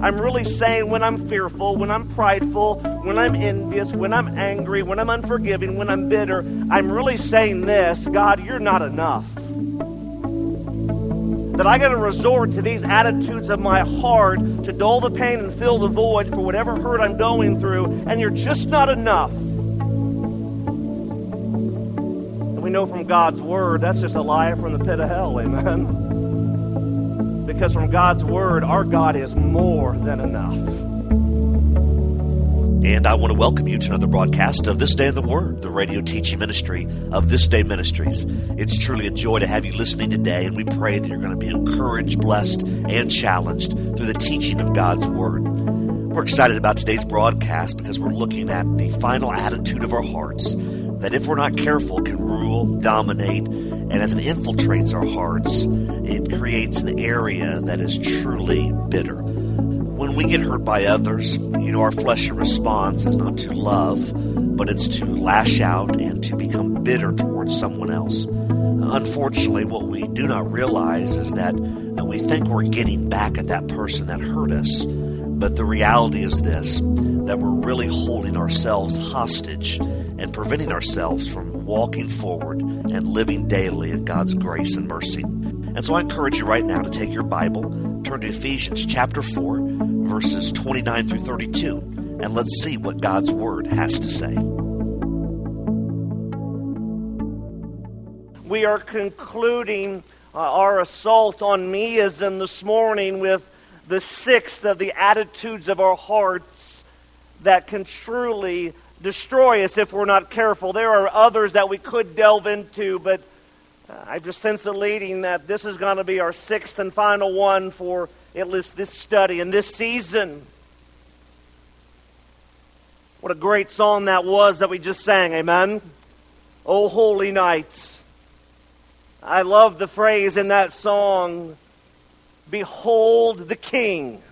I'm really saying when I'm fearful, when I'm prideful, when I'm envious, when I'm angry, when I'm unforgiving, when I'm bitter, I'm really saying this: God, you're not enough. That I got to resort to these attitudes of my heart to dull the pain and fill the void for whatever hurt I'm going through, and you're just not enough. And we know from God's Word that's just a lie from the pit of hell, amen? Because from God's Word, our God is more than enough. And I want to welcome you to another broadcast of This Day in the Word, the radio teaching ministry of This Day Ministries. It's truly a joy to have you listening today, and we pray that you're going to be encouraged, blessed, and challenged through the teaching of God's Word. We're excited about today's broadcast because we're looking at the final attitude of our hearts that, if we're not careful, can rule, dominate, and as it infiltrates our hearts, it creates an area that is truly bitter. When we get hurt by others, our fleshly response is not to love, but it's to lash out and to become bitter towards someone else. Unfortunately, what we do not realize is that we think we're getting back at that person that hurt us, but the reality is this, that we're really holding ourselves hostage and preventing ourselves from walking forward and living daily in God's grace and mercy. And so I encourage you right now to take your Bible, turn to Ephesians chapter 4, verses 29 through 32, and let's see what God's Word has to say. We are concluding our assault on meism this morning with the sixth of the attitudes of our hearts that can truly destroy us if we're not careful. There are others that we could delve into, but I just sense a leading that this is going to be our sixth and final one for at least this study and this season. What a great song that was that we just sang, amen? Oh, holy night. I love the phrase in that song, behold the King.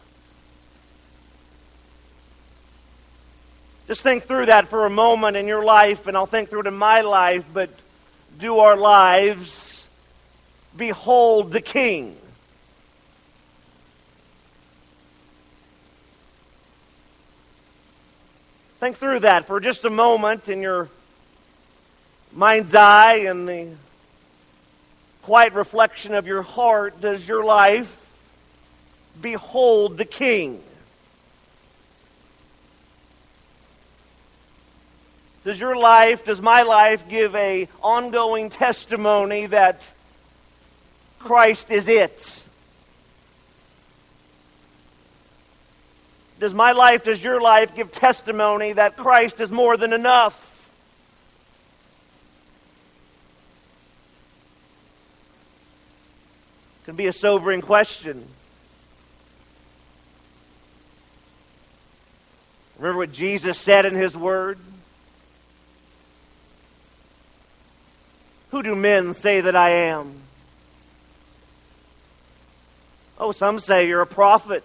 Just think through that for a moment in your life, and I'll think through it in my life, but do our lives behold the King? Think through that for just a moment in your mind's eye and the quiet reflection of your heart. Does your life behold the King? Does your life, does my life give an ongoing testimony that Christ is it? Does my life, does your life give testimony that Christ is more than enough? It can be a sobering question. Remember what Jesus said in His Word? Who do men say that I am? Oh, some say you're a prophet.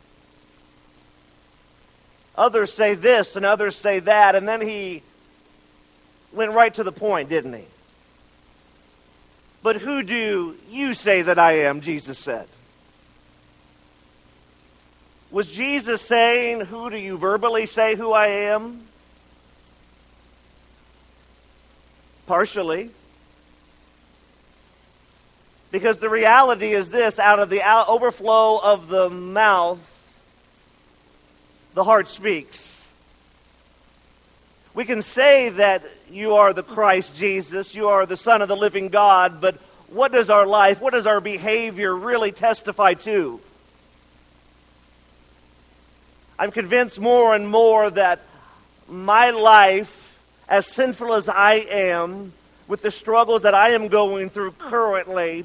Others say this and others say that. And then He went right to the point, didn't He? But who do you say that I am, Jesus said. Was Jesus saying, who do you verbally say who I am? Partially. Because the reality is this, out of the overflow of the mouth, the heart speaks. We can say that you are the Christ Jesus, you are the Son of the living God, but what does our life, what does our behavior really testify to? I'm convinced more and more that my life, as sinful as I am, with the struggles that I am going through currently,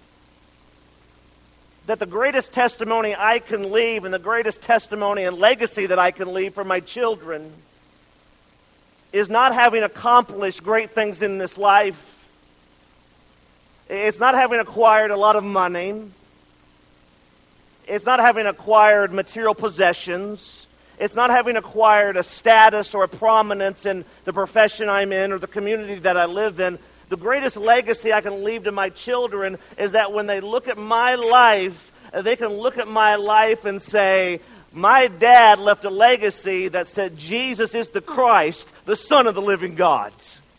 that the greatest testimony I can leave and the greatest testimony and legacy that I can leave for my children is not having accomplished great things in this life. It's not having acquired a lot of money. It's not having acquired material possessions. It's not having acquired a status or a prominence in the profession I'm in or the community that I live in. The greatest legacy I can leave to my children is that when they look at my life, they can look at my life and say, My dad left a legacy that said Jesus is the Christ, the Son of the living God.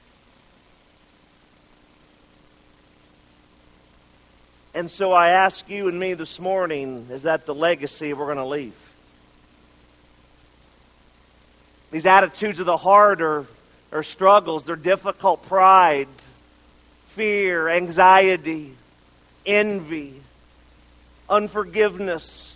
And so I ask you and me this morning, is that the legacy we're going to leave? These attitudes of the heart are struggles. They're difficult. Pride, fear, anxiety, envy, unforgiveness.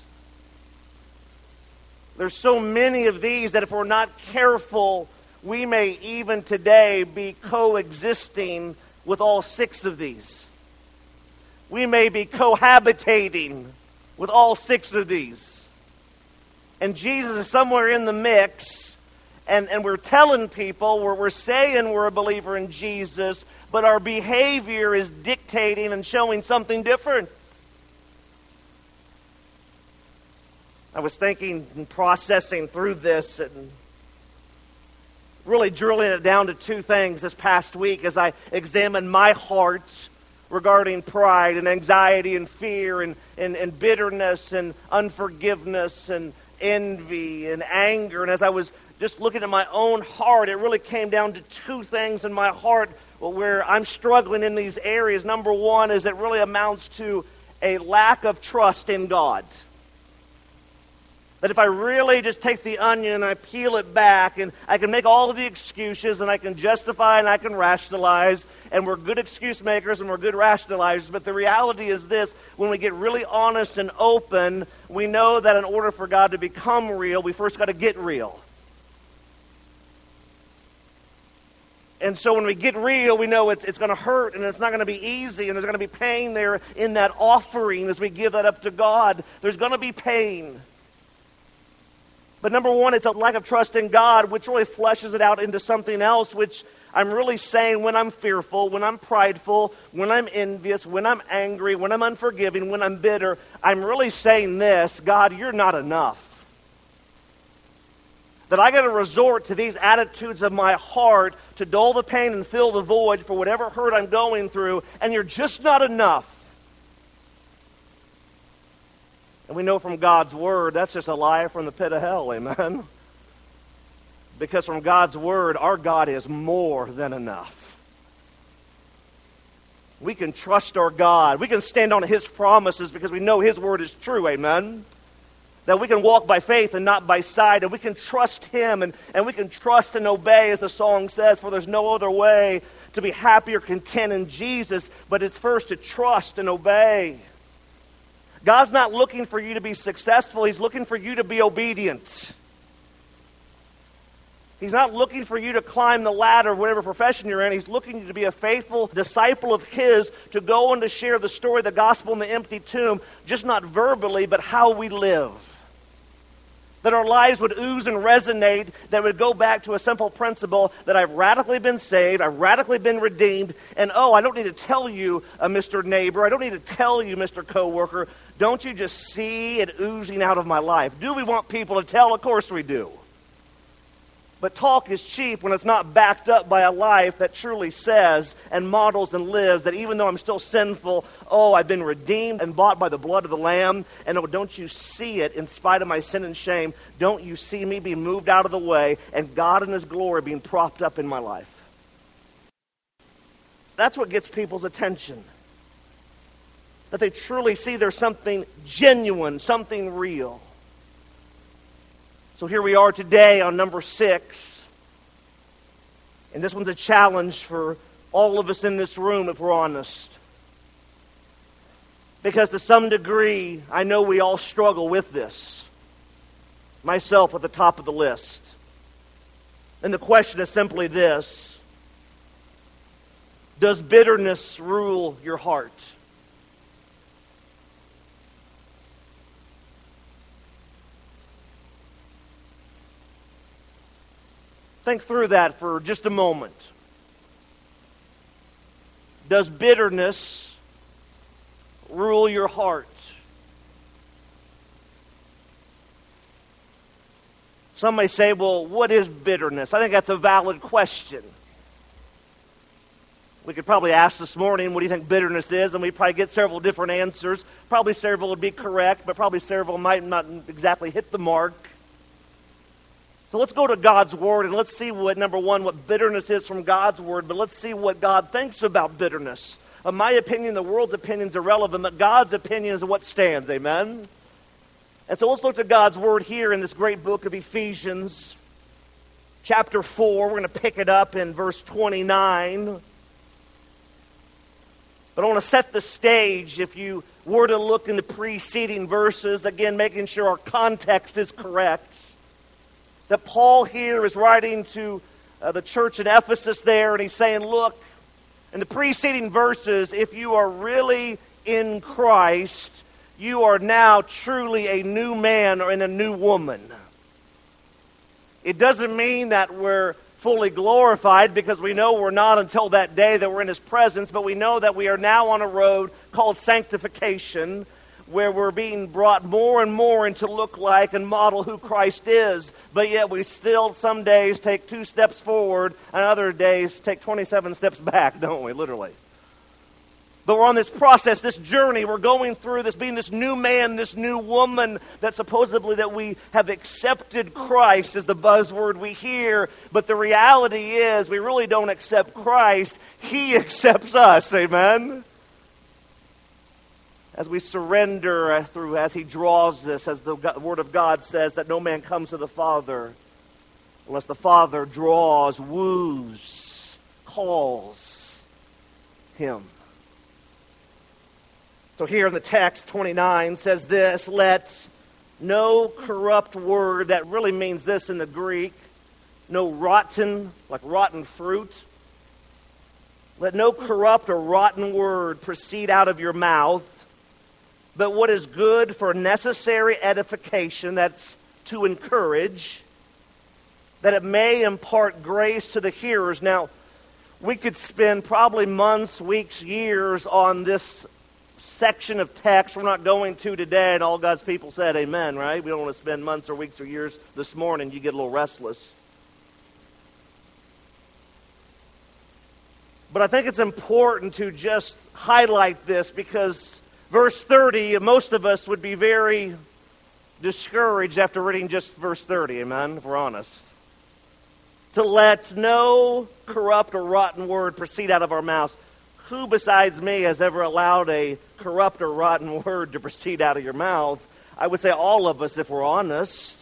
There's so many of these that if we're not careful, we may even today be coexisting with all 6 of these. We may be cohabitating with all 6 of these. And Jesus is somewhere in the mix, and we're telling people, we're saying we're a believer in Jesus, but our behavior is dictating and showing something different. I was thinking and processing through this and really drilling it down to 2 things this past week as I examined my heart regarding pride and anxiety and fear and bitterness and unforgiveness and envy and anger. And as I was just looking at my own heart, it really came down to 2 things in my heart where I'm struggling in these areas. Number one is it really amounts to a lack of trust in God. That if I really just take the onion and I peel it back, and I can make all of the excuses, and I can justify and I can rationalize, and we're good excuse makers and we're good rationalizers, but the reality is this: when we get really honest and open, we know that in order for God to become real, we first got to get real. And so when we get real, we know it's going to hurt, and it's not going to be easy, and there's going to be pain there in that offering as we give that up to God. There's going to be pain. But number one, it's a lack of trust in God, which really fleshes it out into something else, which I'm really saying when I'm fearful, when I'm prideful, when I'm envious, when I'm angry, when I'm unforgiving, when I'm bitter, I'm really saying this: God, you're not enough. That I got to resort to these attitudes of my heart to dull the pain and fill the void for whatever hurt I'm going through, and you're just not enough. And we know from God's Word, that's just a lie from the pit of hell, amen? Because from God's Word, our God is more than enough. We can trust our God. We can stand on His promises because we know His Word is true, amen? That we can walk by faith and not by sight, and we can trust Him, and we can trust and obey, as the song says, for there's no other way to be happy or content in Jesus, but it's first to trust and obey. God's not looking for you to be successful. He's looking for you to be obedient. He's not looking for you to climb the ladder of whatever profession you're in. He's looking to be a faithful disciple of His, to go and to share the story of the gospel in the empty tomb, just not verbally, but how we live. That our lives would ooze and resonate, that would go back to a simple principle that I've radically been saved, I've radically been redeemed, and I don't need to tell you, Mr. Neighbor, I don't need to tell you, Mr. Coworker, don't you just see it oozing out of my life? Do we want people to tell? Of course we do. But talk is cheap when it's not backed up by a life that truly says and models and lives that even though I'm still sinful, I've been redeemed and bought by the blood of the Lamb. And don't you see it in spite of my sin and shame? Don't you see me being moved out of the way and God in His glory being propped up in my life? That's what gets people's attention. That they truly see there's something genuine, something real. So here we are today on number 6. And this one's a challenge for all of us in this room, if we're honest. Because to some degree, I know we all struggle with this. Myself at the top of the list. And the question is simply this: does bitterness rule your heart? Think through that for just a moment. Does bitterness rule your heart? Some may say, well, what is bitterness? I think that's a valid question. We could probably ask this morning, what do you think bitterness is? And we'd probably get several different answers. Probably several would be correct, but probably several might not exactly hit the mark. So let's go to God's Word and let's see number one, what bitterness is from God's Word, but let's see what God thinks about bitterness. In my opinion, the world's opinion is irrelevant, but God's opinion is what stands, amen? And so let's look at God's Word here in this great book of Ephesians, chapter 4. We're going to pick it up in verse 29. But I want to set the stage. If you were to look in the preceding verses, again, making sure our context is correct, that Paul here is writing to the church in Ephesus there, and he's saying, look, in the preceding verses, if you are really in Christ, you are now truly a new man or a new woman. It doesn't mean that we're fully glorified, because we know we're not until that day that we're in His presence, but we know that we are now on a road called sanctification, where we're being brought more and more into look like and model who Christ is, but yet we still some days take 2 steps forward and other days take 27 steps back, don't we, literally? But we're on this process, this journey. We're going through this, being this new man, this new woman, that supposedly that we have accepted Christ is the buzzword we hear. But the reality is we really don't accept Christ. He accepts us, amen? As we surrender as He draws us, as the Word of God says, that no man comes to the Father unless the Father draws, woos, calls him. So here in the text, 29 says this, let no corrupt word, that really means this in the Greek, no rotten, like rotten fruit. Let no corrupt or rotten word proceed out of your mouth, but what is good for necessary edification, that's to encourage, that it may impart grace to the hearers. Now, we could spend probably months, weeks, years on this section of text. We're not going to today, and all God's people said amen, right? We don't want to spend months or weeks or years this morning. You get a little restless. But I think it's important to just highlight this, because verse 30, most of us would be very discouraged after reading just verse 30, amen, if we're honest. To let no corrupt or rotten word proceed out of our mouths. Who besides me has ever allowed a corrupt or rotten word to proceed out of your mouth? I would say all of us, if we're honest.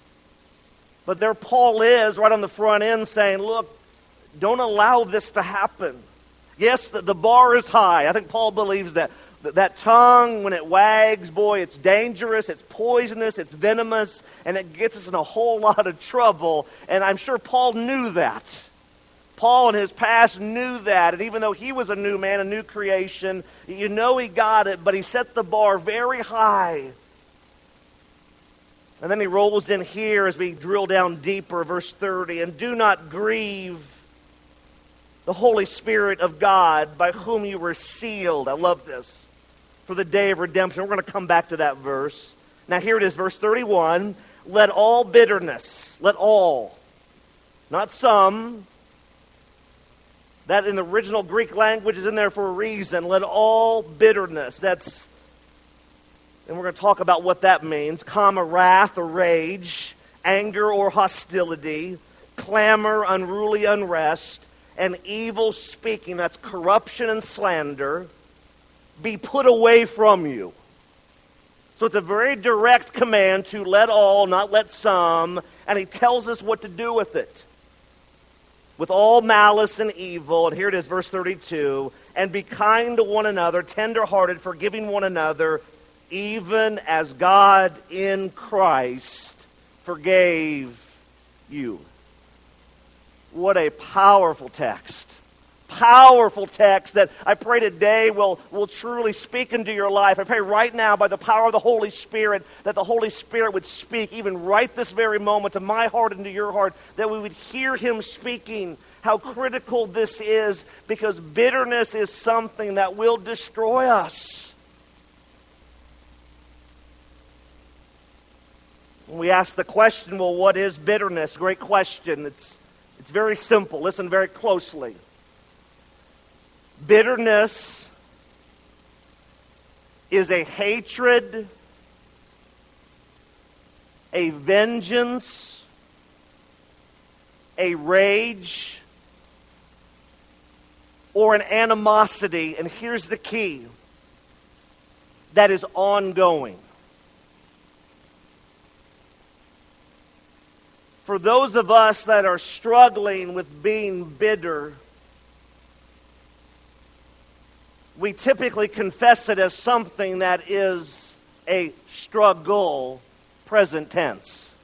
But there Paul is right on the front end saying, look, don't allow this to happen. Yes, the bar is high. I think Paul believes that. That tongue, when it wags, boy, it's dangerous, it's poisonous, it's venomous, and it gets us in a whole lot of trouble. And I'm sure Paul knew that. Paul in his past knew that, and even though he was a new man, a new creation, you know he got it, but he set the bar very high. And then he rolls in here as we drill down deeper, verse 30, and do not grieve the Holy Spirit of God, by whom you were sealed. I love this. For the day of redemption. We're going to come back to that verse. Now here it is, verse 31. Let all bitterness, let all, not some. That in the original Greek language is in there for a reason. Let all bitterness, and we're going to talk about what that means. Wrath or rage, anger or hostility, clamor, unruly unrest, and evil speaking, that's corruption and slander, be put away from you. So it's a very direct command to let all, not let some, and he tells us what to do with it. With all malice and evil, and here it is, verse 32, and be kind to one another, tender-hearted, forgiving one another, even as God in Christ forgave you. What a powerful text. Powerful text that I pray today will truly speak into your life. I pray right now by the power of the Holy Spirit that the Holy Spirit would speak even right this very moment to my heart and to your heart, that we would hear Him speaking. How critical this is, because bitterness is something that will destroy us. When we ask the question, well, what is bitterness? Great question. It's very simple. Listen very closely. Bitterness is a hatred, a vengeance, a rage, or an animosity, and here's the key, that is ongoing. For those of us that are struggling with being bitter, we typically confess it as something that is a struggle, present tense.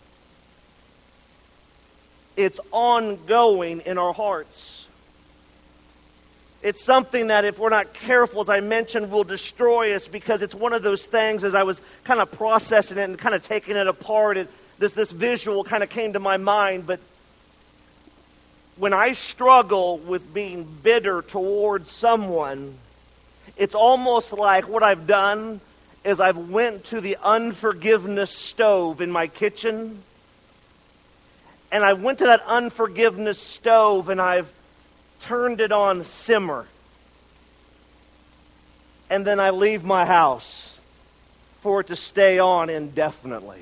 It's ongoing in our hearts. It's something that if we're not careful, as I mentioned, will destroy us, because it's one of those things, as I was kind of processing it and kind of taking it apart, this visual kind of came to my mind. But when I struggle with being bitter towards someone, it's almost like what I've done is I've went to the unforgiveness stove in my kitchen, and I went to that unforgiveness stove and I've turned it on simmer. And then I leave my house for it to stay on indefinitely.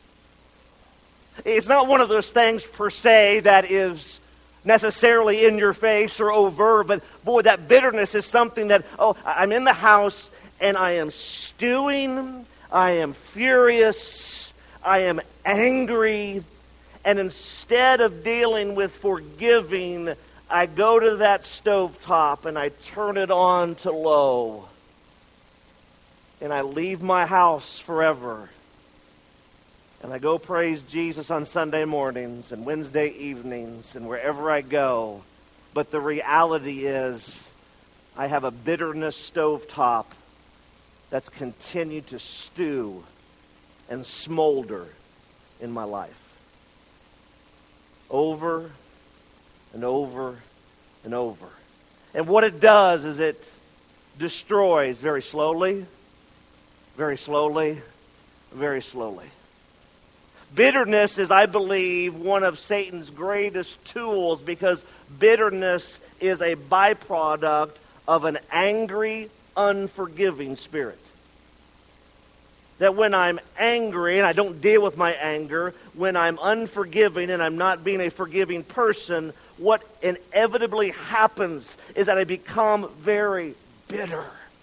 It's not one of those things per se that is necessarily in your face or overt, but boy, that bitterness is something that, I'm in the house and I am stewing, I am furious, I am angry, and instead of dealing with forgiving, I go to that stovetop and I turn it on to low, and I leave my house forever. And I go praise Jesus on Sunday mornings and Wednesday evenings and wherever I go. But the reality is, I have a bitterness stovetop that's continued to stew and smolder in my life. Over and over and over. And what it does is it destroys very slowly, very slowly, very slowly. Bitterness is, I believe, one of Satan's greatest tools, because bitterness is a byproduct of an angry, unforgiving spirit. That when I'm angry and I don't deal with my anger, when I'm unforgiving and I'm not being a forgiving person, what inevitably happens is that I become very bitter.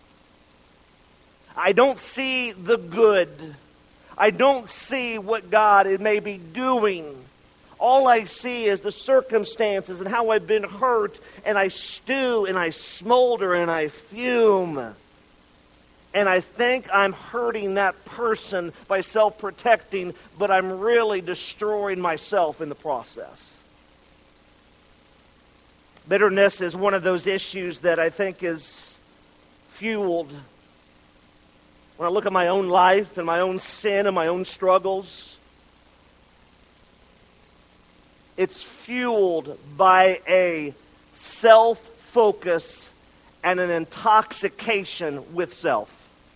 I don't see the good. I don't see what God may be doing. All I see is the circumstances and how I've been hurt, and I stew and I smolder and I fume. And I think I'm hurting that person by self-protecting, but I'm really destroying myself in the process. Bitterness is one of those issues that I think is fueled. When I look at my own life and my own sin and my own struggles, it's fueled by a self-focus and an intoxication with self.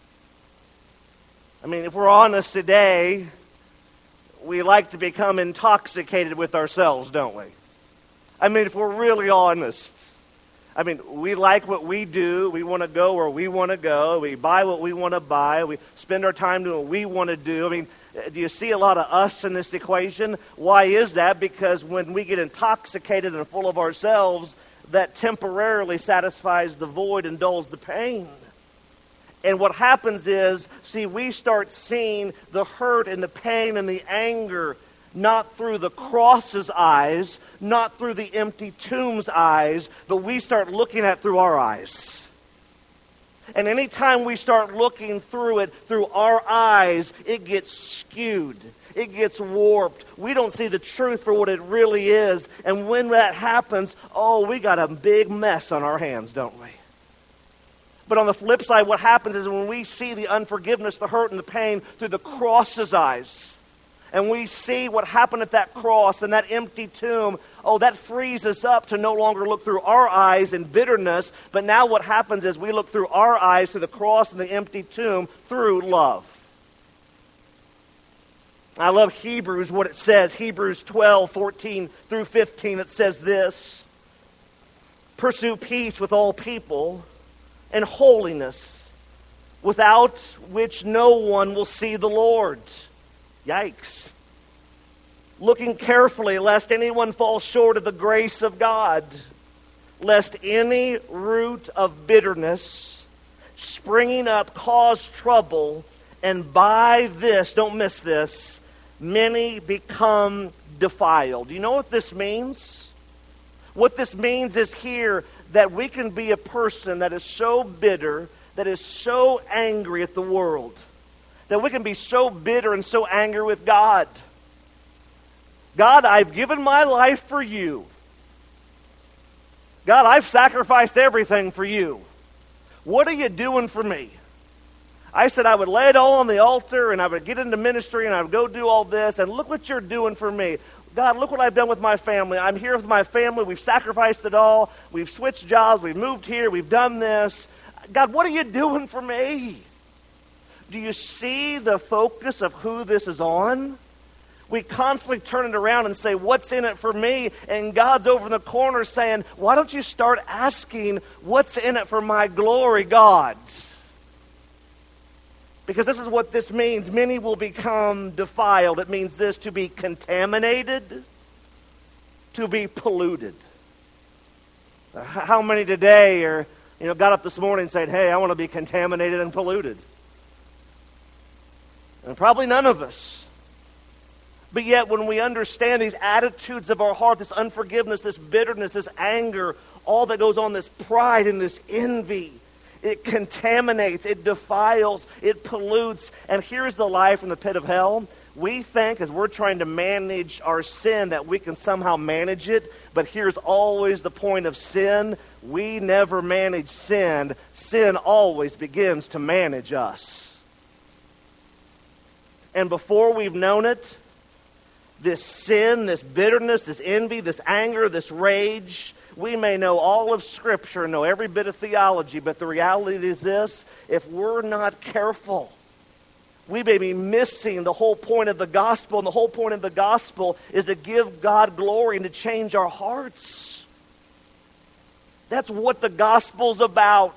I mean, if we're honest today, we like to become intoxicated with ourselves, don't we? I mean, if we're really honest. I mean, we like what we do. We want to go where we want to go. We buy what we want to buy. We spend our time doing what we want to do. I mean, do you see a lot of us in this equation? Why is that? Because when we get intoxicated and full of ourselves, that temporarily satisfies the void and dulls the pain. And what happens is, we start seeing the hurt and the pain and the anger not through the cross's eyes, not through the empty tomb's eyes, but we start looking at it through our eyes. And anytime we start looking through it through our eyes, it gets skewed. It gets warped. We don't see the truth for what it really is. And when that happens, we got a big mess on our hands, don't we? But on the flip side, what happens is when we see the unforgiveness, the hurt, and the pain through the cross's eyes, and we see what happened at that cross and that empty tomb, that frees us up to no longer look through our eyes in bitterness, but now what happens is we look through our eyes to the cross and the empty tomb through love. I love Hebrews, what it says, Hebrews 12, 14 through 15, it says this: Pursue peace with all people and holiness, without which no one will see the Lord. Yikes. Looking carefully lest anyone fall short of the grace of God, lest any root of bitterness springing up cause trouble, and by this, don't miss this, many become defiled. Do you know what this means? What this means is here that we can be a person that is so bitter, that is so angry at the world, that we can be so bitter and so angry with God. God, I've given my life for you. God, I've sacrificed everything for you. What are you doing for me? I said I would lay it all on the altar and I would get into ministry and I would go do all this, and look what you're doing for me. God, look what I've done with my family. I'm here with my family. We've sacrificed it all. We've switched jobs. We've moved here. We've done this. God, what are you doing for me? Do you see the focus of who this is on? We constantly turn it around and say, what's in it for me? And God's over in the corner saying, why don't you start asking, what's in it for my glory, God? Because this is what this means. Many will become defiled. It means this: to be contaminated, to be polluted. How many today got up this morning and said, hey, I want to be contaminated and polluted? And probably none of us. But yet when we understand these attitudes of our heart, this unforgiveness, this bitterness, this anger, all that goes on, this pride and this envy, it contaminates, it defiles, it pollutes. And here's the lie from the pit of hell. We think as we're trying to manage our sin that we can somehow manage it. But here's always the point of sin. We never manage sin. Sin always begins to manage us. And before we've known it, this sin, this bitterness, this envy, this anger, this rage, we may know all of Scripture, know every bit of theology, but the reality is this: if we're not careful, we may be missing the whole point of the gospel, and the whole point of the gospel is to give God glory and to change our hearts. That's what the gospel's about.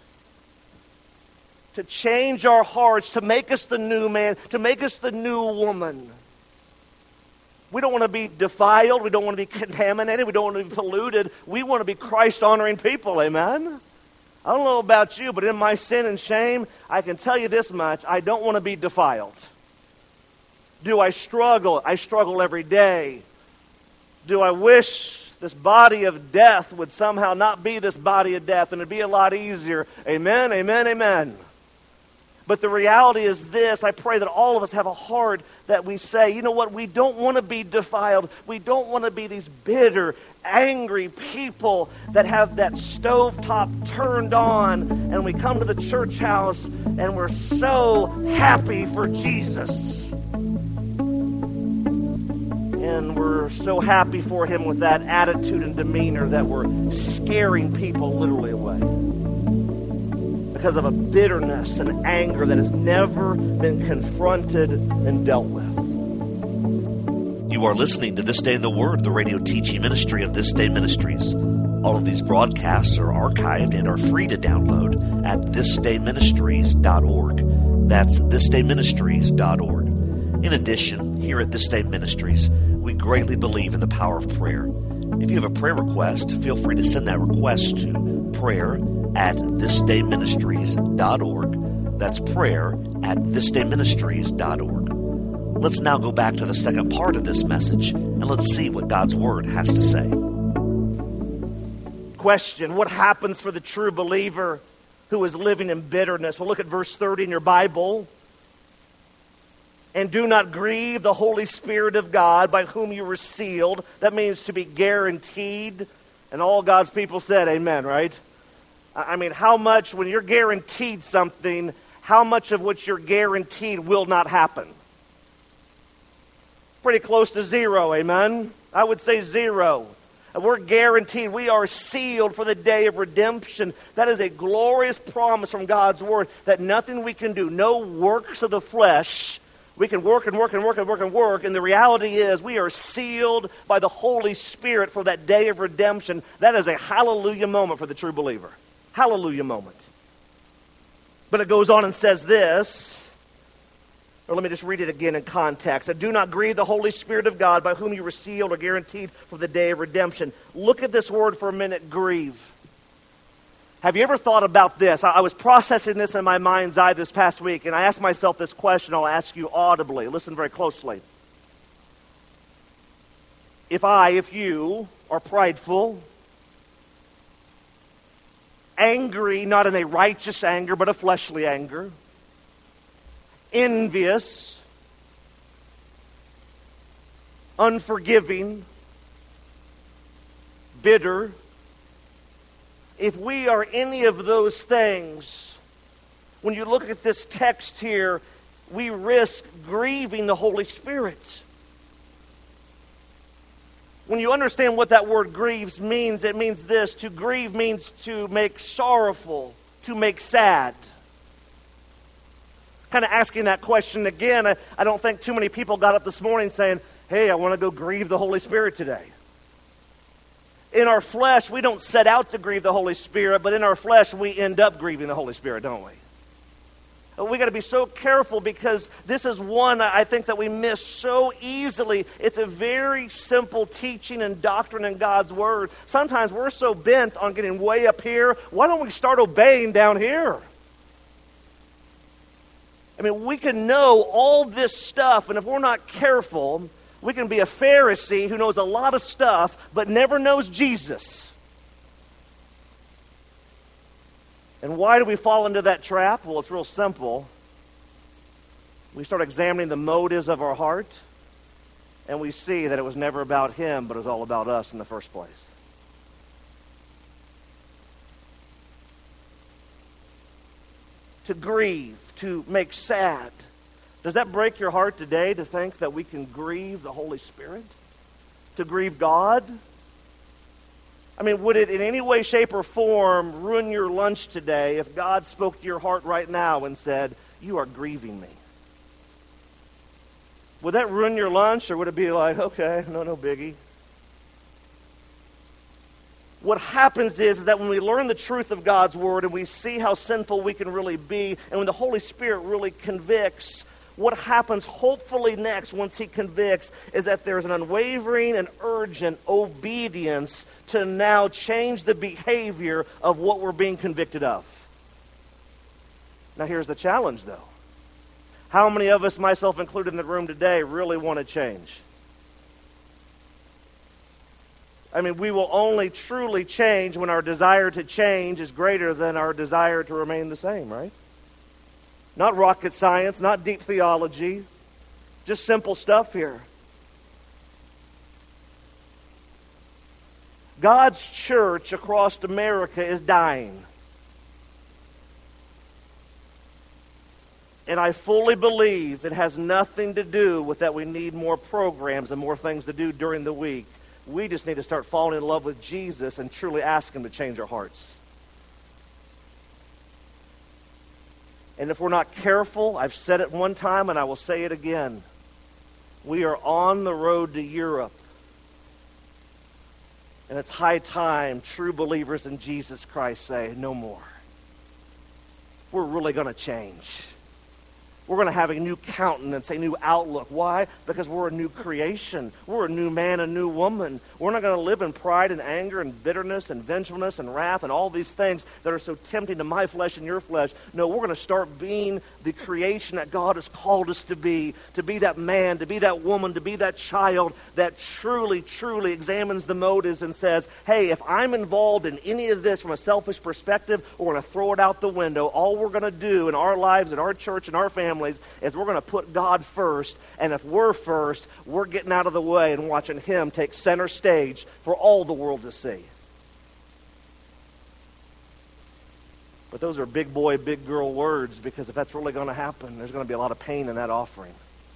To change our hearts, to make us the new man, to make us the new woman. We don't want to be defiled. We don't want to be contaminated. We don't want to be polluted. We want to be Christ-honoring people, amen? I don't know about you, but in my sin and shame, I can tell you this much: I don't want to be defiled. Do I struggle? I struggle every day. Do I wish this body of death would somehow not be this body of death and it'd be a lot easier? Amen, amen, amen. But the reality is this: I pray that all of us have a heart that we say, you know what, we don't want to be defiled. We don't want to be these bitter, angry people that have that stovetop turned on, and we come to the church house and we're so happy for Jesus. And we're so happy for him with that attitude and demeanor that we're scaring people literally away, because of a bitterness and anger that has never been confronted and dealt with. You are listening to This Day in the Word, the radio teaching ministry of This Day Ministries. All of these broadcasts are archived and are free to download at thisdayministries.org. That's thisdayministries.org. In addition, here at This Day Ministries, we greatly believe in the power of prayer. If you have a prayer request, feel free to send that request to prayer@thisdayministries.org. That's prayer@thisdayministries.org. Let's now go back to the second part of this message, and let's see what God's Word has to say. Question: what happens for the true believer who is living in bitterness? Well, look at verse 30 in your Bible. And do not grieve the Holy Spirit of God, by whom you were sealed. That means to be guaranteed. And all God's people said amen, right? I mean, how much, when you're guaranteed something, how much of what you're guaranteed will not happen? Pretty close to zero, amen? I would say zero. And we're guaranteed, we are sealed for the day of redemption. That is a glorious promise from God's Word, that nothing we can do, no works of the flesh, We can work and work and work and work and work, and the reality is we are sealed by the Holy Spirit for that day of redemption. That is a hallelujah moment for the true believer. Hallelujah moment. But it goes on and says this, or let me just read it again in context. Do not grieve the Holy Spirit of God, by whom you were sealed or guaranteed for the day of redemption. Look at this word for a minute, grieve. Have you ever thought about this? I was processing this in my mind's eye this past week, and I asked myself this question. I'll ask you audibly. Listen very closely. If you are prideful, angry, not in a righteous anger, but a fleshly anger, envious, unforgiving, bitter, if we are any of those things, when you look at this text here, we risk grieving the Holy Spirit. When you understand what that word grieves means, it means this. To grieve means to make sorrowful, to make sad. Kind of asking that question again, I don't think too many people got up this morning saying, hey, I want to go grieve the Holy Spirit today. In our flesh, we don't set out to grieve the Holy Spirit, but in our flesh, we end up grieving the Holy Spirit, don't we? We got to be so careful because this is one I think that we miss so easily. It's a very simple teaching and doctrine in God's Word. Sometimes we're so bent on getting way up here. Why don't we start obeying down here? I mean, we can know all this stuff, and if we're not careful, we can be a Pharisee who knows a lot of stuff but never knows Jesus. And why do we fall into that trap? Well, it's real simple. We start examining the motives of our heart, and we see that it was never about Him, but it was all about us in the first place. To grieve, to make sad. Does that break your heart today to think that we can grieve the Holy Spirit? To grieve God? I mean, would it in any way, shape, or form ruin your lunch today if God spoke to your heart right now and said, you are grieving me? Would that ruin your lunch, or would it be like, okay, no biggie? What happens is that when we learn the truth of God's Word and we see how sinful we can really be, and when the Holy Spirit really convicts, what happens hopefully next once He convicts is that there's an unwavering and urgent obedience to now change the behavior of what we're being convicted of. Now here's the challenge though. How many of us, myself included in the room today, really want to change? I mean, we will only truly change when our desire to change is greater than our desire to remain the same, right? Not rocket science, not deep theology, just simple stuff here. God's church across America is dying. And I fully believe it has nothing to do with that we need more programs and more things to do during the week. We just need to start falling in love with Jesus and truly ask Him to change our hearts. And if we're not careful, I've said it one time and I will say it again, we are on the road to Europe. And it's high time true believers in Jesus Christ say, no more. We're really going to change. We're going to have a new countenance, a new outlook. Why? Because we're a new creation. We're a new man, a new woman. We're not going to live in pride and anger and bitterness and vengefulness and wrath and all these things that are so tempting to my flesh and your flesh. No, we're going to start being the creation that God has called us to be that man, to be that woman, to be that child that truly, truly examines the motives and says, hey, if I'm involved in any of this from a selfish perspective, we're going to throw it out the window. All we're going to do in our lives, in our church, in our family, is we're going to put God first, and if we're first, we're getting out of the way and watching Him take center stage for all the world to see. But those are big boy, big girl words, because if that's really going to happen, there's going to be a lot of pain in that offering.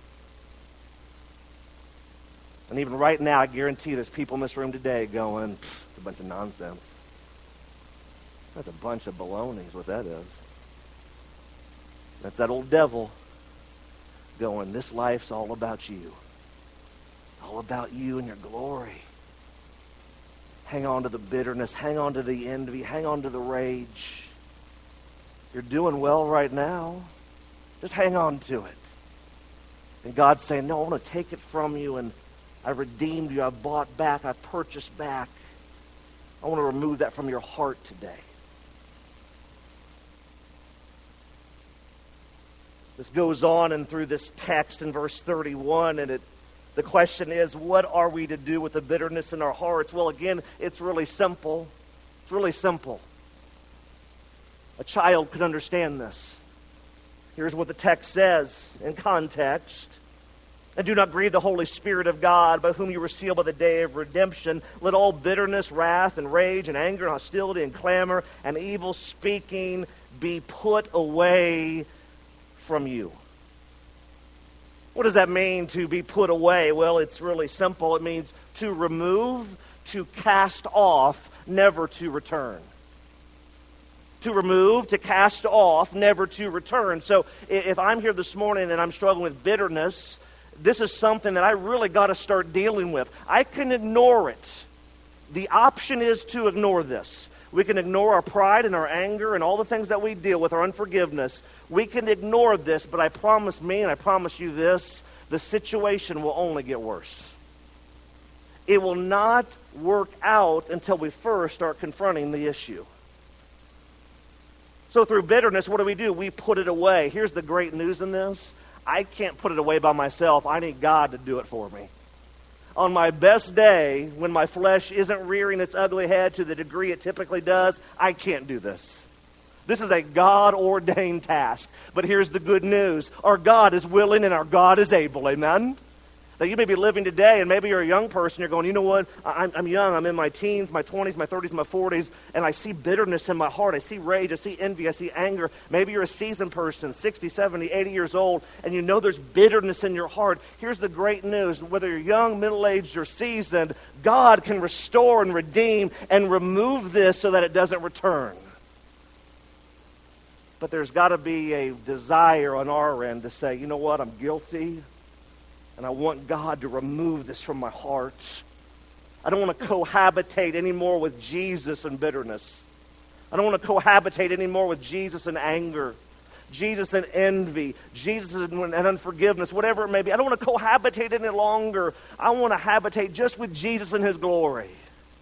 And even right now, I guarantee there's people in this room today going, it's a bunch of nonsense. That's a bunch of baloney is what that is. That's that old devil. going, this life's all about you. It's all about you and your glory. Hang on to the bitterness. Hang on to the envy. Hang on to the rage. You're doing well right now. Just hang on to it. And God's saying, no, I want to take it from you, and I redeemed you. I bought back. I purchased back. I want to remove that from your heart today. This goes on and through this text in verse 31, and the question is, what are we to do with the bitterness in our hearts? Well, again, it's really simple. It's really simple. A child could understand this. Here's what the text says in context. And do not grieve the Holy Spirit of God, by whom you were sealed by the day of redemption. Let all bitterness, wrath, and rage, and anger, and hostility, and clamor, and evil speaking be put away from you. What does that mean, to be put away? Well, it's really simple. It means to remove, to cast off, never to return. To remove, to cast off, never to return. So if I'm here this morning and I'm struggling with bitterness, this is something that I really got to start dealing with. I can ignore it. The option is to ignore this. We can ignore our pride and our anger and all the things that we deal with, our unforgiveness. We can ignore this, but I promise me and I promise you this, the situation will only get worse. It will not work out until we first start confronting the issue. So through bitterness, what do? We put it away. Here's the great news in this. I can't put it away by myself. I need God to do it for me. On my best day, when my flesh isn't rearing its ugly head to the degree it typically does, I can't do this. This is a God-ordained task. But here's the good news. Our God is willing and our God is able. Amen? Now, you may be living today, and maybe you're a young person. You're going, you know what? I'm young. I'm in my teens, my 20s, my 30s, my 40s, and I see bitterness in my heart. I see rage. I see envy. I see anger. Maybe you're a seasoned person, 60, 70, 80 years old, and you know there's bitterness in your heart. Here's the great news. Whether you're young, middle-aged, or seasoned, God can restore and redeem and remove this so that it doesn't return. But there's got to be a desire on our end to say, you know what? I'm guilty. And I want God to remove this from my heart. I don't want to cohabitate anymore with Jesus and bitterness. I don't want to cohabitate anymore with Jesus and anger, Jesus and envy, Jesus and unforgiveness, whatever it may be. I don't want to cohabitate any longer. I want to habitate just with Jesus and His glory.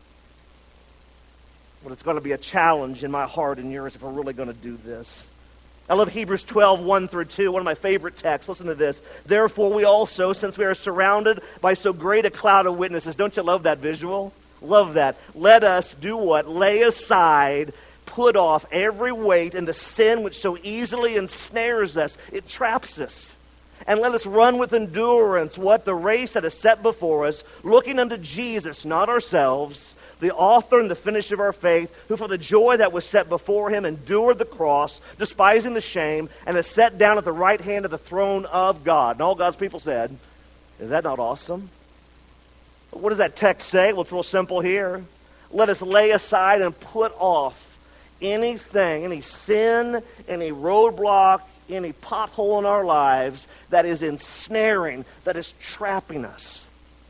Well, it's going to be a challenge in my heart and yours if we're really going to do this. I love Hebrews 12, 1 through 2, one of my favorite texts. Listen to this. Therefore we also, since we are surrounded by so great a cloud of witnesses. Don't you love that visual? Love that. Let us do what? Lay aside, put off every weight and the sin which so easily ensnares us. It traps us. And let us run with endurance what? The race that is set before us, looking unto Jesus, not ourselves, the author and the finisher of our faith, who for the joy that was set before Him endured the cross, despising the shame, and is set down at the right hand of the throne of God. And all God's people said, is that not awesome? But what does that text say? Well, it's real simple here. Let us lay aside and put off anything, any sin, any roadblock, any pothole in our lives that is ensnaring, that is trapping us.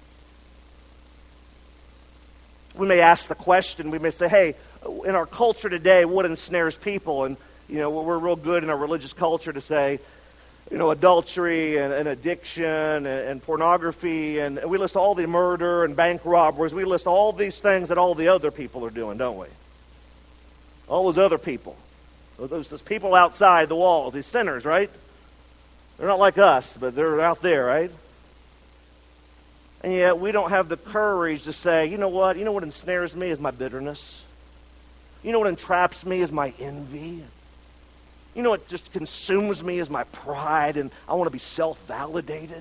We may ask the question, we may say, hey, in our culture today, what ensnares people? And, you know, we're real good in our religious culture to say, you know, adultery and addiction and pornography, and we list all the murder and bank robberies. We list all these things that all the other people are doing, don't we? All those other people. Those people outside the walls, these sinners, right? They're not like us, but they're out there, right? And yet we don't have the courage to say, you know what? You know what ensnares me is my bitterness. You know what entraps me is my envy. You know what just consumes me is my pride, and I want to be self-validated.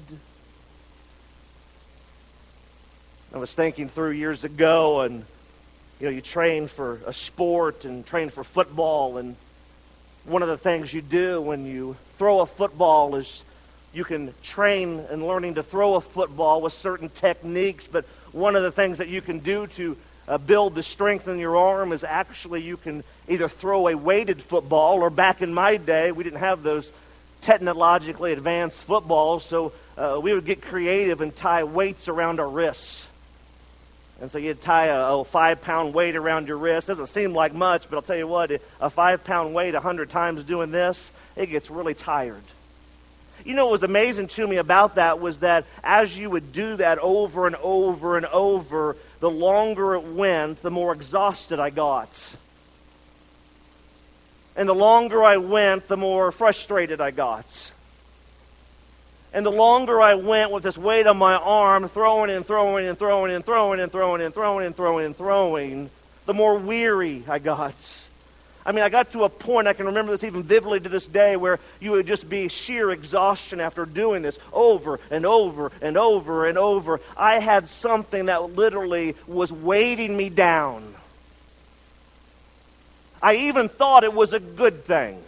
I was thinking through years ago, and you know, you train for a sport and train for football, and one of the things you do when you throw a football is you can train in learning to throw a football with certain techniques, but one of the things that you can do to build the strength in your arm is actually you can either throw a weighted football, or back in my day, we didn't have those technologically advanced football, so we would get creative and tie weights around our wrists. And so you'd tie a 5-pound weight around your wrist. Doesn't seem like much, but I'll tell you what, a 5-pound weight 100 times doing this, it gets really tired. You know what was amazing to me about that was that as you would do that over and over and over, the longer it went, the more exhausted I got. And the longer I went, the more frustrated I got. And the longer I went with this weight on my arm, throwing and throwing and throwing and throwing and throwing and throwing and throwing and throwing, the more weary I got. I mean, I got to a point, I can remember this even vividly to this day, where you would just be sheer exhaustion after doing this over and over and over and over. I had something that literally was weighting me down. I even thought it was a good thing.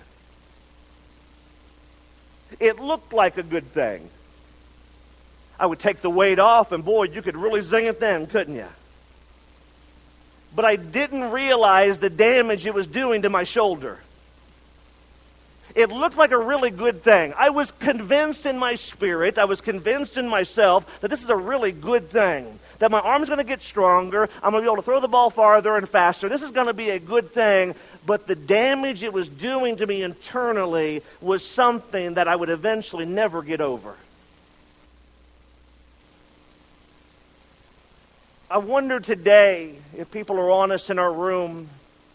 It looked like a good thing. I would take the weight off, and boy, you could really zing it then, couldn't you? But I didn't realize the damage it was doing to my shoulder. It looked like a really good thing. I was convinced in my spirit, I was convinced in myself that this is a really good thing. That my arm's going to get stronger, I'm going to be able to throw the ball farther and faster. This is going to be a good thing. But the damage it was doing to me internally was something that I would eventually never get over. I wonder today, if people are honest in our room,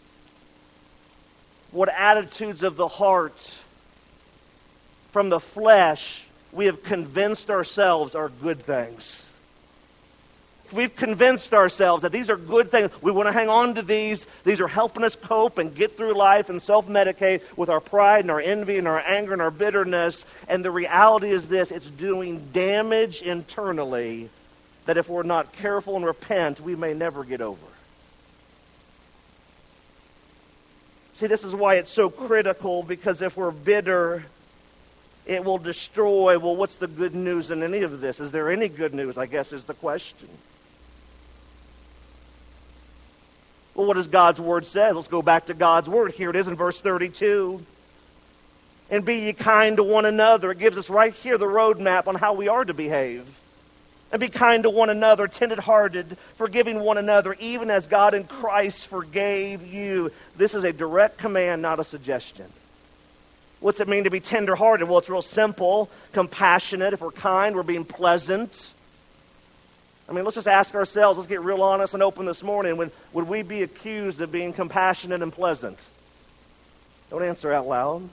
what attitudes of the heart from the flesh we have convinced ourselves are good things. We've convinced ourselves that these are good things. We want to hang on to these. These are helping us cope and get through life and self-medicate with our pride and our envy and our anger and our bitterness. And the reality is this, it's doing damage internally that if we're not careful and repent, we may never get over. See, this is why it's so critical, because if we're bitter, it will destroy. Well, what's the good news in any of this? Is there any good news, I guess, is the question. Well, what does God's Word say? Let's go back to God's Word. Here it is in verse 32. And be ye kind to one another. It gives us right here the roadmap on how we are to behave. And be kind to one another, tender-hearted, forgiving one another, even as God in Christ forgave you. This is a direct command, not a suggestion. What's it mean to be tender-hearted? Well, it's real simple. Compassionate. If we're kind, we're being pleasant. I mean, let's just ask ourselves, let's get real honest and open this morning. Would we be accused of being compassionate and pleasant? Don't answer out loud.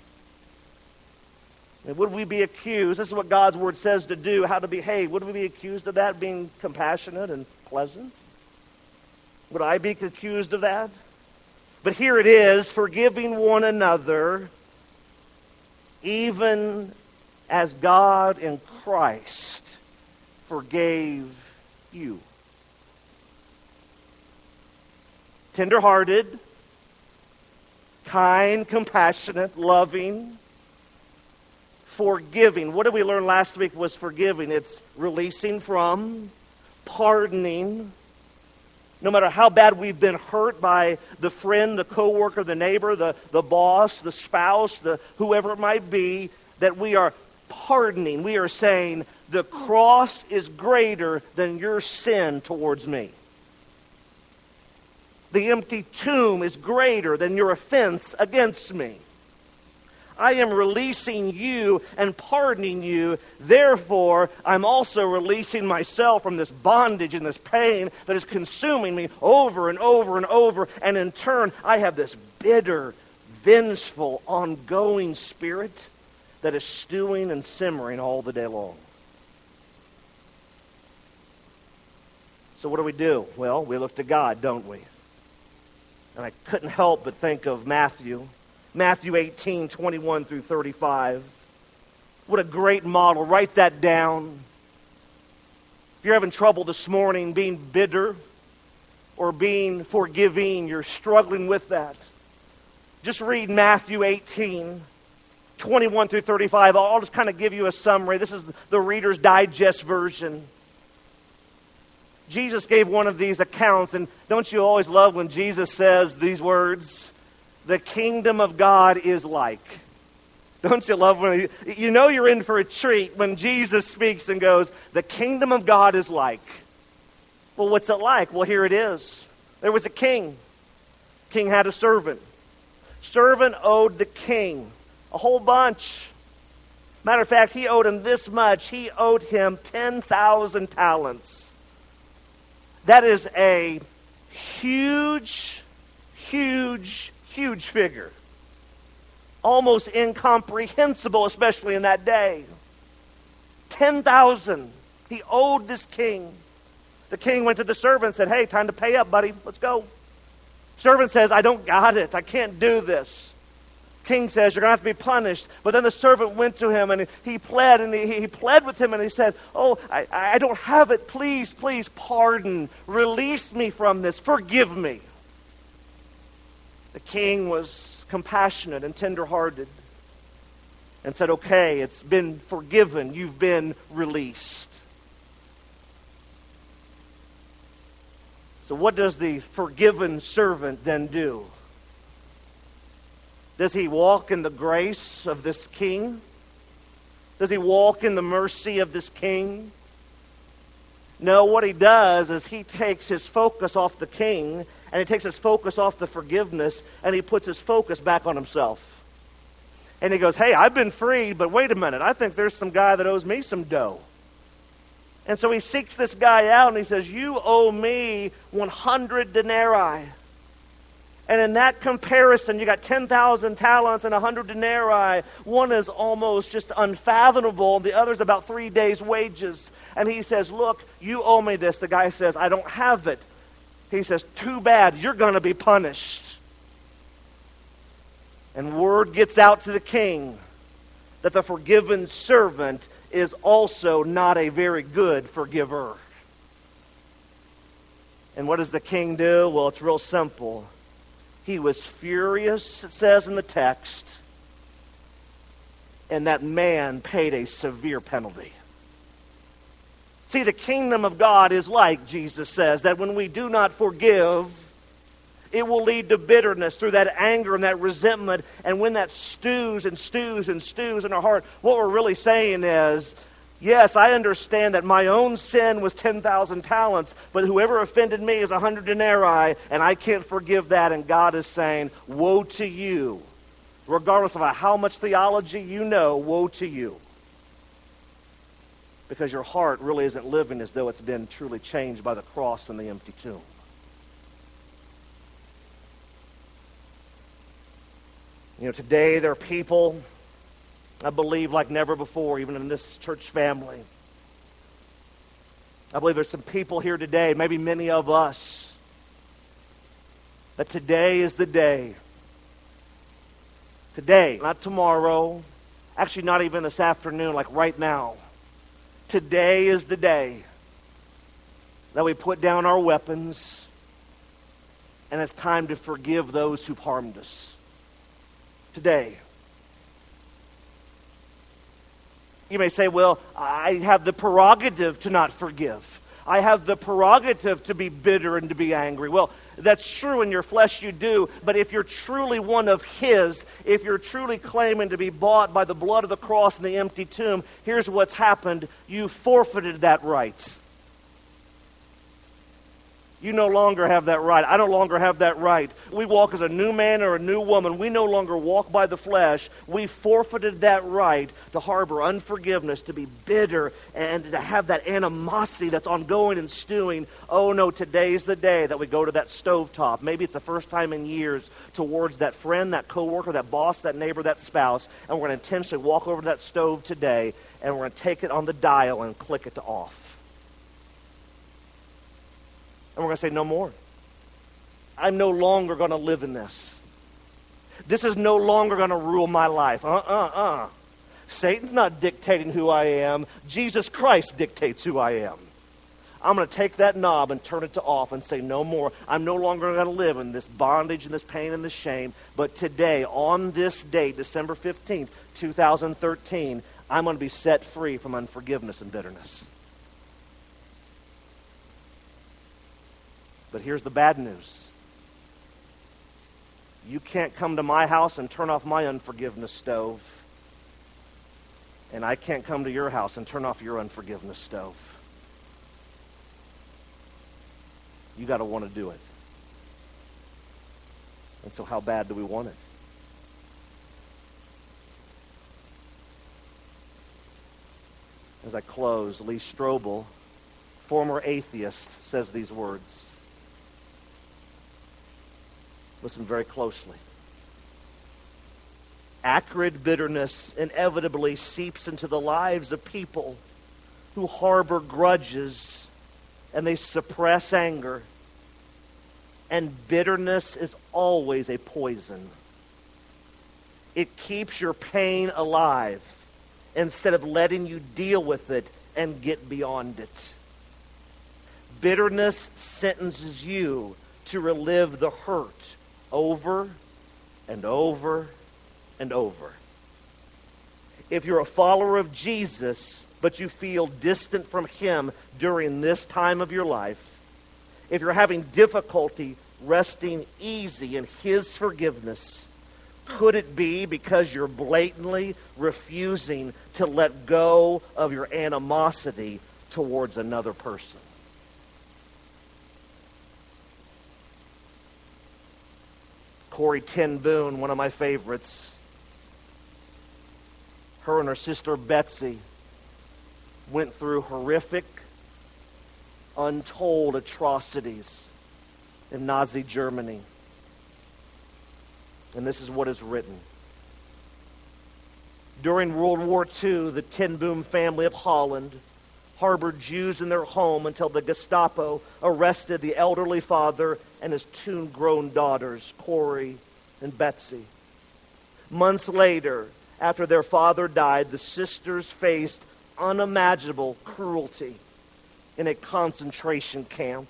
And would we be accused? This is what God's Word says to do, how to behave. Would we be accused of that, being compassionate and pleasant? Would I be accused of that? But here it is, forgiving one another, even as God in Christ forgave you. Tender-hearted, kind, compassionate, loving, forgiving. What did we learn last week was forgiving? It's releasing from, pardoning. No matter how bad we've been hurt by the friend, the coworker, the neighbor, the boss, the spouse, whoever it might be, that we are pardoning. We are saying, the cross is greater than your sin towards me. The empty tomb is greater than your offense against me. I am releasing you and pardoning you. Therefore, I'm also releasing myself from this bondage and this pain that is consuming me over and over and over. And in turn, I have this bitter, vengeful, ongoing spirit that is stewing and simmering all the day long. So what do? Well, we look to God, don't we? And I couldn't help but think of Matthew 18, 21 through 35. What a great model. Write that down. If you're having trouble this morning being bitter or being forgiving, you're struggling with that, just read Matthew 18, 21 through 35. I'll just kind of give you a summary. This is the Reader's Digest version. Jesus gave one of these accounts, and don't you always love when Jesus says these words? The kingdom of God is like. Don't you love when you know you're in for a treat when Jesus speaks and goes, the kingdom of God is like. Well, what's it like? Well, here it is. There was a king. King had a servant. Servant owed the king a whole bunch. Matter of fact, he owed him this much. He owed him 10,000 talents. That is a huge, huge, huge figure. Almost incomprehensible, especially in that day. 10,000. He owed this king. The king went to the servant and said, hey, time to pay up, buddy. Let's go. Servant says, I don't got it. I can't do this. King says, you're going to have to be punished. But then the servant went to him and he pled, and he pled with him, and he said, oh, I don't have it. Please, please pardon. Release me from this. Forgive me. The king was compassionate and tenderhearted and said, okay, it's been forgiven. You've been released. So what does the forgiven servant then do? Does he walk in the grace of this king? Does he walk in the mercy of this king? No, what he does is he takes his focus off the king, and he takes his focus off the forgiveness, and he puts his focus back on himself. And he goes, hey, I've been freed, but wait a minute, I think there's some guy that owes me some dough. And so he seeks this guy out, and he says, you owe me 100 denarii. And in that comparison, you got 10,000 talents and 100 denarii. One is almost just unfathomable. The other is about 3 days' wages. And he says, look, you owe me this. The guy says, I don't have it. He says, too bad, you're going to be punished. And word gets out to the king that the forgiven servant is also not a very good forgiver. And what does the king do? Well, it's real simple. He was furious, it says in the text, and that man paid a severe penalty. See, the kingdom of God is like, Jesus says, that when we do not forgive, it will lead to bitterness through that anger and that resentment. And when that stews and stews and stews in our heart, what we're really saying is, yes, I understand that my own sin was 10,000 talents, but whoever offended me is 100 denarii, and I can't forgive that. And God is saying, woe to you. Regardless of how much theology you know, woe to you. Because your heart really isn't living as though it's been truly changed by the cross and the empty tomb. You know, today there are people, I believe, like never before, even in this church family. I believe there's some people here today, maybe many of us, that today is the day. Today, not tomorrow, actually not even this afternoon, like right now. Today is the day that we put down our weapons, and it's time to forgive those who've harmed us. Today. You may say, well, I have the prerogative to not forgive. I have the prerogative to be bitter and to be angry. Well, that's true in your flesh, you do. But if you're truly one of His, if you're truly claiming to be bought by the blood of the cross and the empty tomb, here's what's happened. You forfeited that right. You no longer have that right. I no longer have that right. We walk as a new man or a new woman. We no longer walk by the flesh. We forfeited that right to harbor unforgiveness, to be bitter, and to have that animosity that's ongoing and stewing. Oh no, today's the day that we go to that stovetop. Maybe it's the first time in years towards that friend, that coworker, that boss, that neighbor, that spouse, and we're going to intentionally walk over to that stove today, and we're going to take it on the dial and click it to off. And we're going to say, no more. I'm no longer going to live in this. This is no longer going to rule my life. Satan's not dictating who I am. Jesus Christ dictates who I am. I'm going to take that knob and turn it to off and say, no more. I'm no longer going to live in this bondage and this pain and this shame. But today, on this date, December 15th, 2013, I'm going to be set free from unforgiveness and bitterness. But here's the bad news. You can't come to my house and turn off my unforgiveness stove. And I can't come to your house and turn off your unforgiveness stove. You got to want to do it. And so how bad do we want it? As I close, Lee Strobel, former atheist, says these words. Listen very closely. Acrid bitterness inevitably seeps into the lives of people who harbor grudges and they suppress anger. And bitterness is always a poison. It keeps your pain alive instead of letting you deal with it and get beyond it. Bitterness sentences you to relive the hurt over and over and over. If you're a follower of Jesus, but you feel distant from Him during this time of your life, if you're having difficulty resting easy in His forgiveness, could it be because you're blatantly refusing to let go of your animosity towards another person? Corrie ten Boom, one of my favorites, her and her sister Betsy went through horrific, untold atrocities in Nazi Germany. And this is what is written. During World War II, the ten Boom family of Holland harbored Jews in their home until the Gestapo arrested the elderly father and his two grown daughters, Corrie and Betsy. Months later, after their father died, the sisters faced unimaginable cruelty in a concentration camp.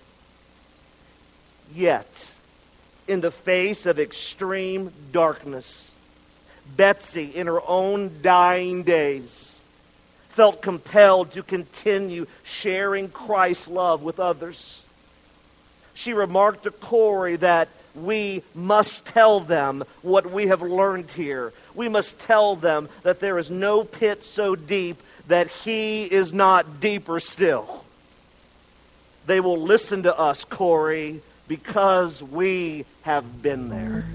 Yet, in the face of extreme darkness, Betsy, in her own dying days, felt compelled to continue sharing Christ's love with others. She remarked to Corrie that we must tell them what we have learned here. We must tell them that there is no pit so deep that He is not deeper still. They will listen to us, Corrie, because we have been there.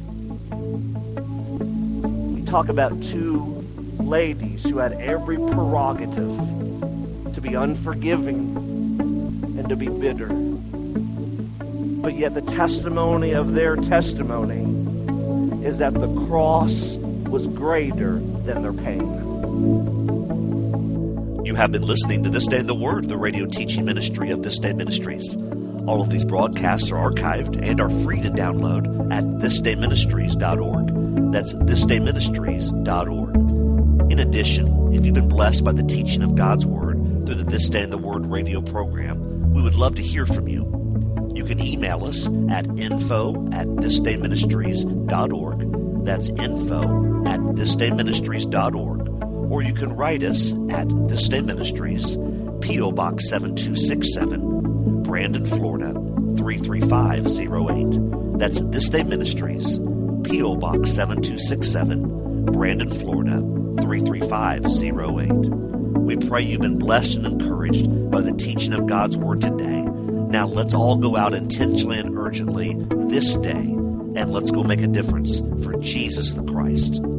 We talk about two ladies who had every prerogative to be unforgiving and to be bitter. But yet the testimony of their testimony is that the cross was greater than their pain. You have been listening to This Day in the Word, the radio teaching ministry of This Day Ministries. All of these broadcasts are archived and are free to download at thisdayministries.org. That's thisdayministries.org. In addition, if you've been blessed by the teaching of God's Word through the This Day in the Word radio program, we would love to hear from you. You can email us at info@thisdayministries.org. That's info@thisdayministries.org. Or you can write us at This Day Ministries, P.O. Box 7267, Brandon, Florida 33508. That's This Day Ministries, P.O. Box 7267, Brandon, Florida 33508. We pray you've been blessed and encouraged by the teaching of God's Word today. Now let's all go out intentionally and urgently this day, and let's go make a difference for Jesus the Christ.